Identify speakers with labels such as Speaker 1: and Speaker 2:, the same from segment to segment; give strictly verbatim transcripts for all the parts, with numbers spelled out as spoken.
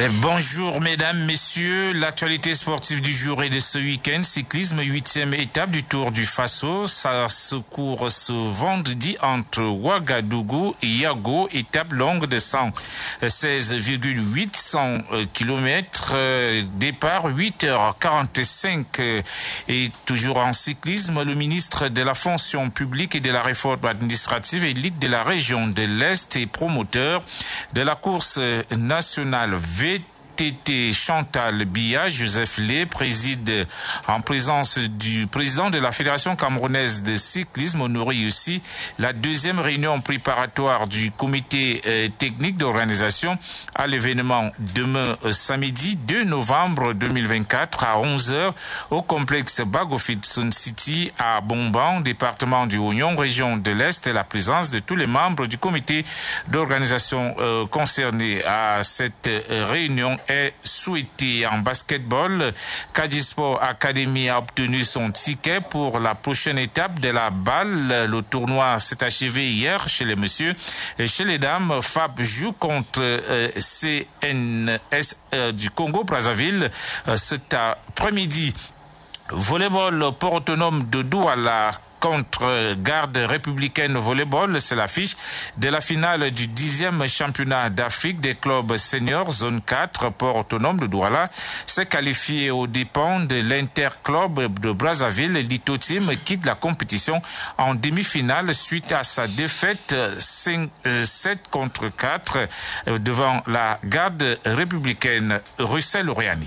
Speaker 1: Bonjour mesdames, messieurs, l'actualité sportive du jour et de ce week-end, cyclisme, huitième étape du Tour du Faso, ça se court ce vendredi entre Ouagadougou et Yago, étape longue de cent seize virgule huit kilomètres, départ huit heures quarante-cinq. Et toujours en cyclisme, le ministre de la fonction publique et de la réforme administrative et Ligue de la région de l'Est et promoteur de la course nationale V T T Chantal Biya, Joseph Lé, préside en présence du président de la Fédération camerounaise de cyclisme, honoré aussi la deuxième réunion préparatoire du comité euh, technique d'organisation à l'événement demain euh, samedi deux novembre deux mille vingt-quatre à onze heures au complexe Bagofit Sun City à Bomban, département du Oignon, région de l'Est, et la présence de tous les membres du comité d'organisation euh, concerné à cette euh, réunion est souhaité. En basketball, Cadisport Academy a obtenu son ticket pour la prochaine étape de la balle. Le tournoi s'est achevé hier chez les messieurs et chez les dames. Fab joue contre euh, C N S euh, du Congo-Brazzaville euh, cet après-midi. Volleyball, port autonome de Douala contre Garde républicaine volleyball, c'est l'affiche de la finale du dixième championnat d'Afrique des clubs seniors, zone quatre, port autonome de Douala, s'est qualifié aux dépens de l'Interclub de Brazzaville. Lito Team quitte la compétition en demi-finale suite à sa défaite cinq, sept contre quatre devant la Garde républicaine. Russell Oriani.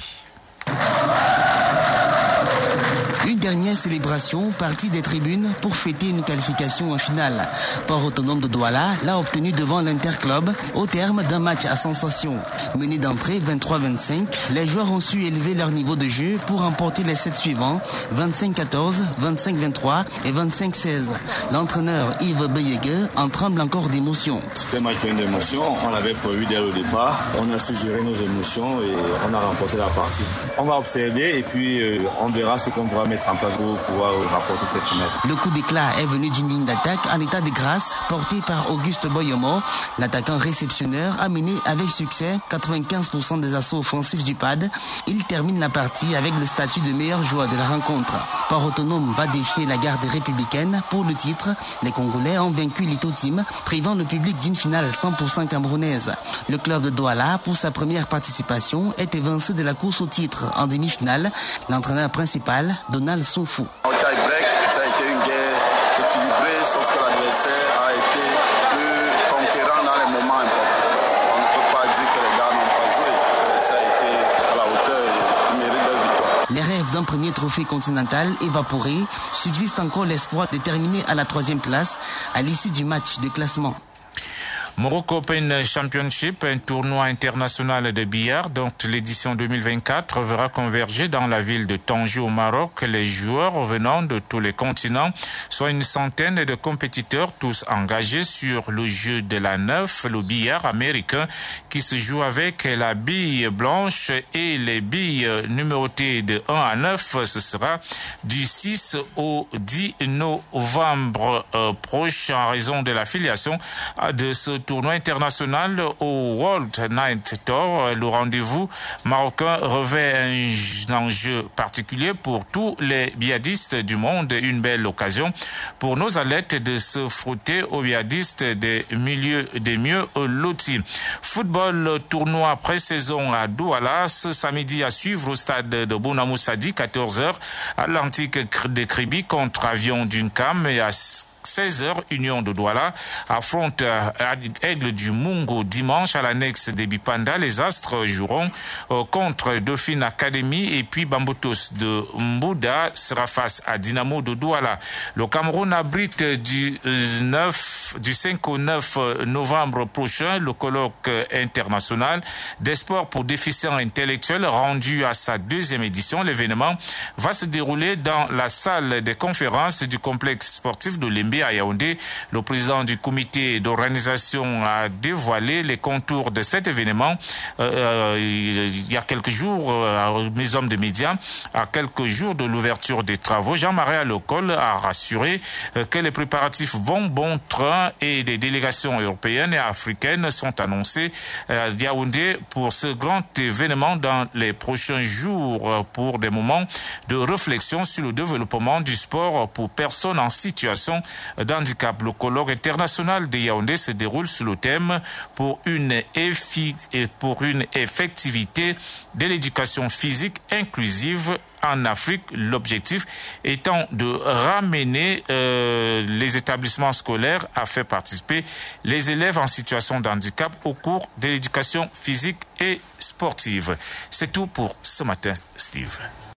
Speaker 2: Une dernière célébration partie des tribunes pour fêter une qualification en finale. Port autonome de Douala l'a obtenu devant l'Interclub au terme d'un match à sensation. Mené d'entrée vingt-trois vingt-cinq, les joueurs ont su élever leur niveau de jeu pour remporter les sets suivants, vingt-cinq quatorze, vingt-cinq vingt-trois et vingt-cinq seize. L'entraîneur Yves Beyege en tremble encore d'émotion.
Speaker 3: C'était un match plein d'émotions, on l'avait prévu dès le départ, on a su gérer nos émotions et on a remporté la partie. On va observer et puis euh, on verra ce qu'on pourra mettre en place pour pouvoir rapporter cette finale.
Speaker 2: Le coup d'éclat est venu d'une ligne d'attaque en état de grâce portée par Auguste Boyomo. L'attaquant réceptionneur a mené avec succès quatre-vingt-quinze pour cent des assauts offensifs du P A D. Il termine la partie avec le statut de meilleur joueur de la rencontre. Port autonome va défier la Garde républicaine pour le titre. Les Congolais ont vaincu Lito Team, privant le public d'une finale cent pour cent camerounaise. Le club de Douala, pour sa première participation, est évincé de la course au titre en demi-finale. L'entraîneur principal, Donald Soufou.
Speaker 4: Au tie-break, ça a été une guerre équilibrée, sauf que l'adversaire a été plus conquérant dans les moments importants. On ne peut pas dire que les gars n'ont pas joué. Ça a été à la hauteur et ils méritent leur victoire.
Speaker 2: Les rêves d'un premier trophée continental évaporé, subsiste encore l'espoir de terminer à la troisième place à l'issue du match de classement.
Speaker 1: Morocco Open Championship, un tournoi international de billard dont l'édition deux mille vingt-quatre verra converger dans la ville de Tanger au Maroc les joueurs venant de tous les continents, soit une centaine de compétiteurs, tous engagés sur le jeu de la neuf, le billard américain qui se joue avec la bille blanche et les billes numérotées de un à neuf. Ce sera du six au dix novembre prochain en raison de l'affiliation de ce tournoi international au World Night Tour. Le rendez-vous marocain revêt un enjeu particulier pour tous les billardistes du monde. Une belle occasion pour nos athlètes de se frotter aux billardistes des milieux des mieux lotis. Football, tournoi pré-saison à Douala ce samedi à suivre au stade de Bounamoussadi, quatorze heures, Atlantique de Kribi contre Avion d'Uncam, et à seize heures, Union de Douala affronte euh, Aigle du Mungo dimanche à l'annexe des Bipanda. Les Astres joueront euh, contre Dauphine Academy et puis Bambutos de Mbouda sera face à Dynamo de Douala. Le Cameroun abrite du, neuf, du cinq au neuf novembre prochain le colloque international des sports pour déficients intellectuels rendu à sa deuxième édition. L'événement va se dérouler dans la salle des conférences du complexe sportif de Lembe Gombe à Yaoundé. Le président du comité d'organisation a dévoilé les contours de cet événement euh, il y a quelques jours, euh, mes hommes de médias, à quelques jours de l'ouverture des travaux. Jean-Marie Alocol a rassuré euh, que les préparatifs vont bon train et des délégations européennes et africaines sont annoncées à Yaoundé pour ce grand événement dans les prochains jours pour des moments de réflexion sur le développement du sport pour personnes en situation d'handicap. Le colloque international de Yaoundé se déroule sous le thème pour une, effi- pour une effectivité de l'éducation physique inclusive en Afrique, l'objectif étant de ramener euh, les établissements scolaires à faire participer les élèves en situation de handicap au cours de l'éducation physique et sportive. C'est tout pour ce matin, Steve.